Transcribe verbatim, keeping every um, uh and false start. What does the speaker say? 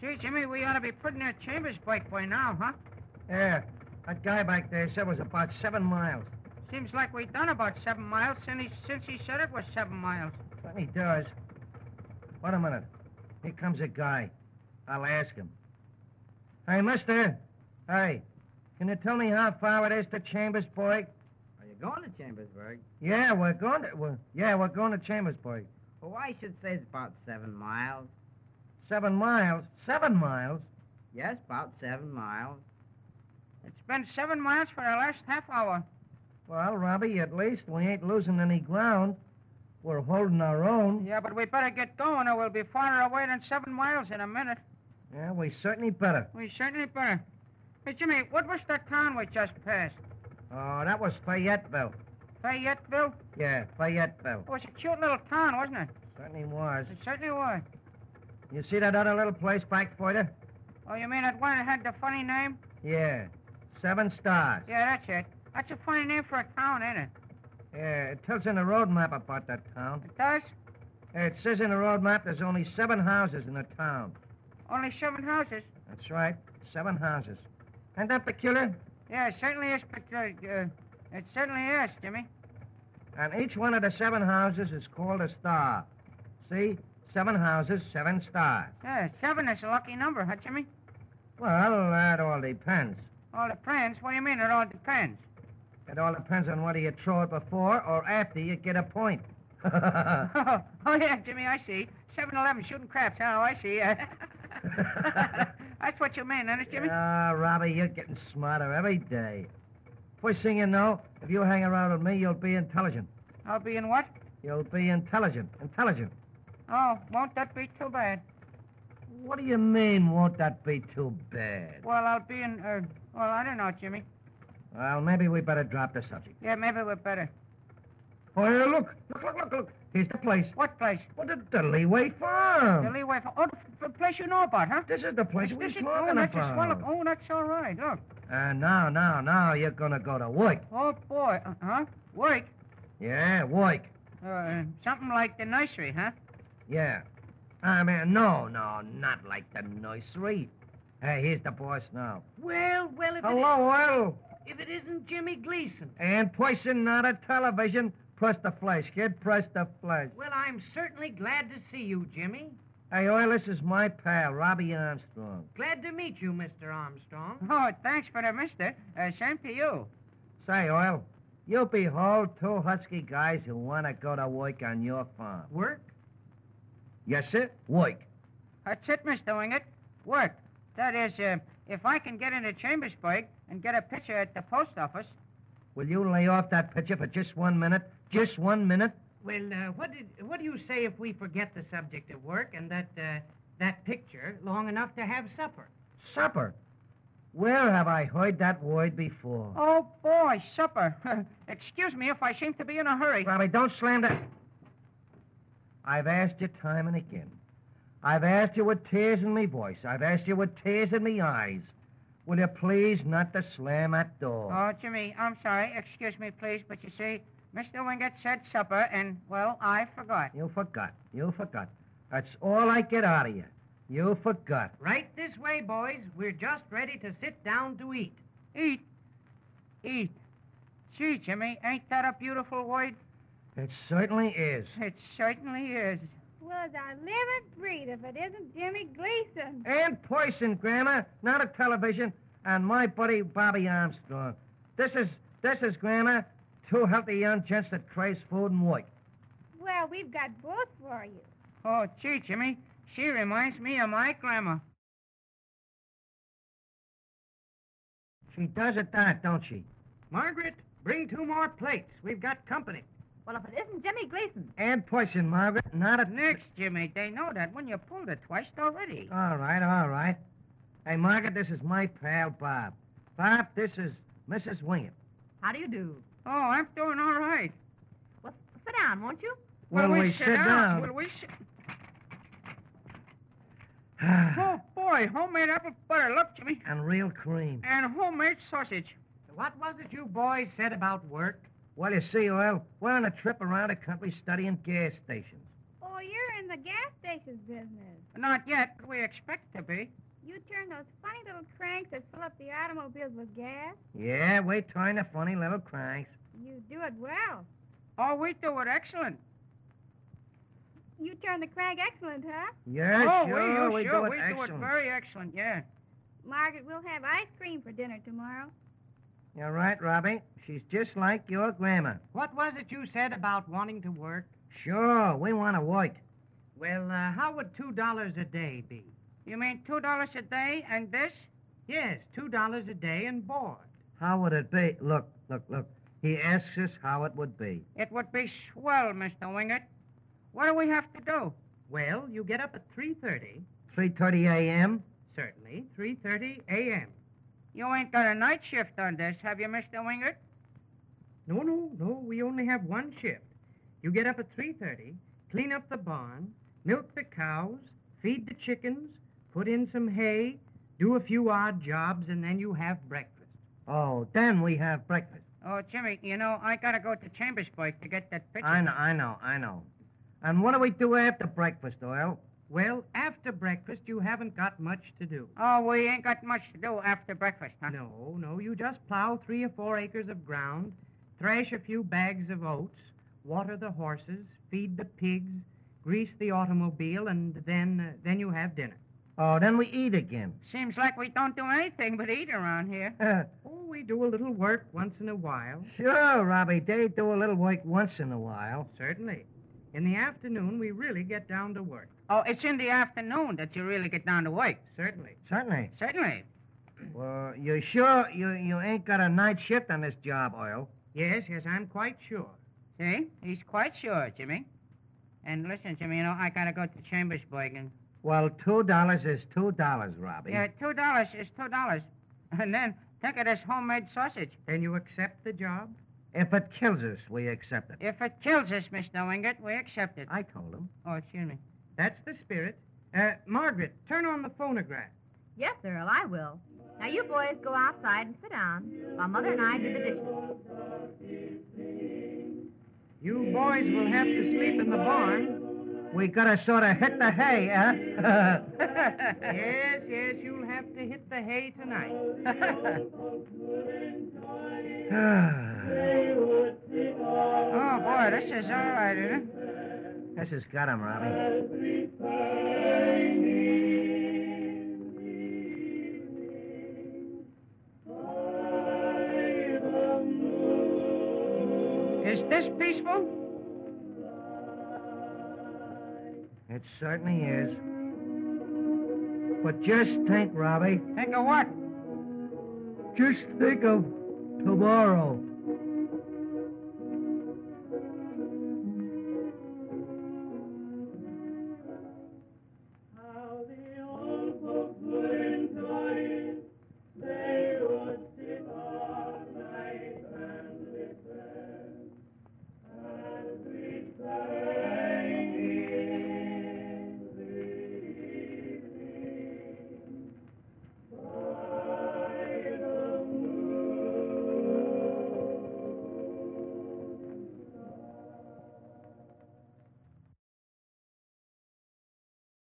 Gee, Jimmy, we ought to be pretty near Chambers Pike by now, huh? Yeah, that guy back there said it was about seven miles. Seems like we've done about seven miles since he, since he said it was seven miles. But he does. Wait a minute. Here comes a guy. I'll ask him. Hey, mister. Hey, can you tell me how far it is to Chambersburg? Are you going to Chambersburg? Yeah, we're going to... We're, yeah, we're going to Chambersburg. Oh, I should say it's about seven miles. Seven miles? Seven miles? Yes, about seven miles. It's been seven miles for the last half hour. Well, Robbie, at least we ain't losing any ground. We're holding our own. Yeah, but we better get going or we'll be farther away than seven miles in a minute. Yeah, we certainly better. We certainly better. Hey, Jimmy, what was that town we just passed? Oh, that was Fayetteville. Fayetteville? Yeah, Fayetteville. It was a cute little town, wasn't it? Certainly was. It certainly was. You see that other little place back further? Oh, you mean that one that had the funny name? Yeah, Seven Stars. Yeah, that's it. That's a funny name for a town, ain't it? Yeah, it tells in the road map about that town. It does? It says in the road map there's only seven houses in the town. Only seven houses? That's right, seven houses. Ain't that peculiar? Yeah, it certainly is, but, uh, uh, it certainly is, Jimmy. And each one of the seven houses is called a star. See? Seven houses, seven stars. Yeah, seven is a lucky number, huh, Jimmy? Well, that all depends. All depends? What do you mean it all depends? It all depends on whether you throw it before or after you get a point. oh, oh, yeah, Jimmy, I see. seven eleven shooting craps. Oh, I see. That's what you mean, isn't it, Jimmy? Ah, Robbie, you're getting smarter every day. First thing you know, if you hang around with me, you'll be intelligent. I'll be in what? You'll be intelligent. Intelligent. Oh, won't that be too bad? What do you mean, won't that be too bad? Well, I'll be in, uh, well, I don't know, Jimmy. Well, maybe we better drop the subject. Yeah, maybe we're better. Oh, here, look. Look, look, look, look. Here's the place. What place? Well, the, the Leeway Farm. The Leeway Farm. Oh, the, the place you know about, huh? This is the place This we're is- talking oh, that's about. a swell of- oh, that's all right, look. And now, now, now you're going to go to work. Oh, boy. Uh, huh? Work? Yeah, work. Uh, something like the nursery, huh? Yeah. I mean, no, no, not like the nursery. Hey, here's the boss now. Well, well, if, Hello, Earl. it, if it isn't Jimmy Gleason. And person, not a television. Press the flash, kid. Press the flash. Well, I'm certainly glad to see you, Jimmy. Hey, Earl, this is my pal, Robbie Armstrong. Glad to meet you, Mister Armstrong. Oh, thanks for the mister. Uh, same to you. Say, Earl, you behold two husky guys who want to go to work on your farm. Work? Yes, sir. Work. That's it, Mister Wingett. Work. That is, uh, if I can get into Chambersburg and get a picture at the post office. Will you lay off that picture for just one minute? Just one minute? Well, uh, what did what do you say if we forget the subject of work and that uh, that picture long enough to have supper? Supper. Where have I heard that word before? Oh, boy, supper. Excuse me if I seem to be in a hurry. Robbie, don't slam that. I've asked you time and again. I've asked you with tears in me voice. I've asked you with tears in me eyes. Will you please not to slam that door? Oh, Jimmy, I'm sorry. Excuse me, please, but you see, Mister Wingett said supper, and, well, I forgot. You forgot. You forgot. That's all I get out of you. You forgot. Right this way, boys. We're just ready to sit down to eat. Eat. Eat. Gee, Jimmy, ain't that a beautiful word? It certainly is. It certainly is. Well, as I live and breathe, if it isn't Jimmy Gleason. And Poison, Grandma, not a television, and my buddy Bobby Armstrong. This is, this is, Grandma, two healthy young gents that craves food and work. Well, we've got both for you. Oh, gee, Jimmy, she reminds me of my grandma. She does at that, don't she? Margaret, bring two more plates. We've got company. Well, if it isn't Jimmy Gleason. And Poison, Margaret, not a... Next, Jimmy, they know that when you pulled it twice already. All right, all right. Hey, Margaret, this is my pal, Bob. Bob, this is Missus Wingett. How do you do? Oh, I'm doing all right. Well, sit down, won't you? Will we sit down? Will we sit... Oh, boy, homemade apple butter. Look, Jimmy. And real cream. And homemade sausage. What was it you boys said about work? Well, you see, Earl, we're on a trip around the country studying gas stations. Oh, you're in the gas station's business. Not yet, but we expect to be. You turn those funny little cranks that fill up the automobiles with gas. Yeah, we turn the funny little cranks. You do it well. Oh, we do it excellent. You turn the crank excellent, huh? Yeah, oh, sure, we, we you sure. do it we excellent. do it very excellent, yeah. Margaret, we'll have ice cream for dinner tomorrow. You're right, Robbie. She's just like your grandma. What was it you said about wanting to work? Sure, we want to work. Well, uh, how would two dollars a day be? You mean two dollars a day and this? Yes, two dollars a day and board. How would it be? Look, look, look. He asks us how it would be. It would be swell, Mister Wingert. What do we have to do? Well, you get up at three thirty. three thirty a.m.? Certainly, three thirty a.m. You ain't got a night shift on this, have you, Mister Wingert? No, no, no, we only have one shift. You get up at three thirty, clean up the barn, milk the cows, feed the chickens, put in some hay, do a few odd jobs, and then you have breakfast. Oh, then we have breakfast. Oh, Jimmy, you know, I gotta go to Chambersburg to get that picture. I know, I know, I know. And what do we do after breakfast, Oil? Well, after breakfast, you haven't got much to do. Oh, we ain't got much to do after breakfast, huh? No, no, you just plow three or four acres of ground, thresh a few bags of oats, water the horses, feed the pigs, grease the automobile, and then uh, then you have dinner. Oh, then we eat again. Seems like we don't do anything but eat around here. Oh, we do a little work once in a while. Sure, Robbie, they do a little work once in a while. Certainly. In the afternoon, we really get down to work. Oh, it's in the afternoon that you really get down to work. Certainly. Certainly. Certainly. Well, you sure you, you ain't got a night shift on this job, Oil? Yes, yes, I'm quite sure. See? He's quite sure, Jimmy. And listen, Jimmy, you know, I gotta go to Chambersburg and... Well, two dollars is two dollars, Robbie. Yeah, two dollars is two dollars. And then think of this homemade sausage. Then you accept the job? If it kills us, we accept it. If it kills us, Mister Wingert, we accept it. I told him. Oh, excuse me. That's the spirit. Uh, Margaret, turn on the phonograph. Yes, Earl, I will. Now, you boys go outside and sit down while Mother and I do the dishes. You boys will have to sleep in the barn. We gotta sort of hit the hay, huh? Yes, yes, you'll have to hit the hay tonight. Oh, boy, this is all right, isn't it? This has got him, Robbie. Is this peaceful? It certainly is. But just think, Robbie. Think of what? Just think of tomorrow.